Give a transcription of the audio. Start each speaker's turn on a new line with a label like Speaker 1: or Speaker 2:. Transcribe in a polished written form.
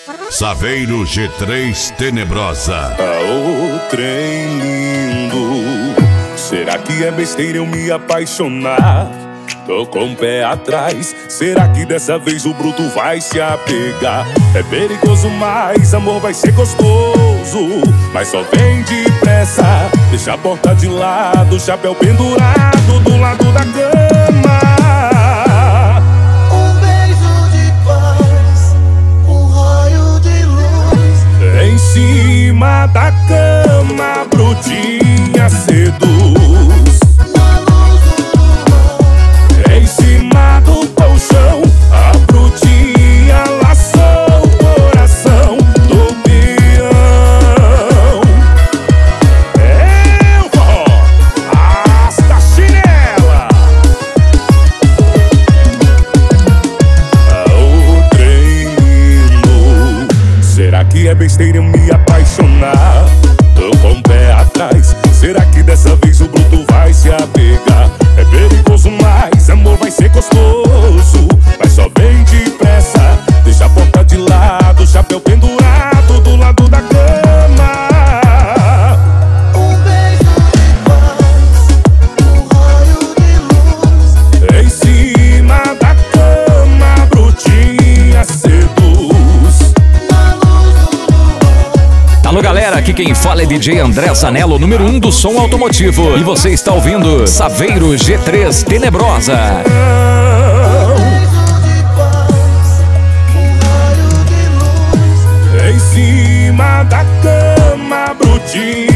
Speaker 1: Saveiro G3 Tenebrosa.
Speaker 2: Ô trem lindo, será que é besteira eu me apaixonar? Tô com o pé atrás, será que dessa vez o bruto vai se apegar? É perigoso, mas amor vai ser gostoso. Mas só vem depressa, deixa a porta de lado, chapéu pendurado do lado da cama.
Speaker 3: Um beijo de paz, um raio de luz.
Speaker 2: Em cima da cama, brutinha seduz. Em cima do colchão, a brutinha laçou o coração do peão. É o forró, hasta chinela. O trem lindo, será que é besteira eu me apaixonar? Tô com o pé atrás, será que dessa vez o bruto vai se apegar? É perigoso, mas amor vai ser gostoso. Mas só vem depressa, deixa a porta de lado, chapéu pendurado do lado da cama.
Speaker 3: Um beijo de paz, um raio de luz.
Speaker 2: Em cima da cama, brutinha seduz.
Speaker 3: Na luz do luar.
Speaker 4: Alô galera, aqui quem fala é DJ André Zanello, número 1 do som automotivo. E você está ouvindo Saveiro G3 Tenebrosa.
Speaker 3: Beijo de paz, um raio de luz.
Speaker 2: Em cima da cama, brutinha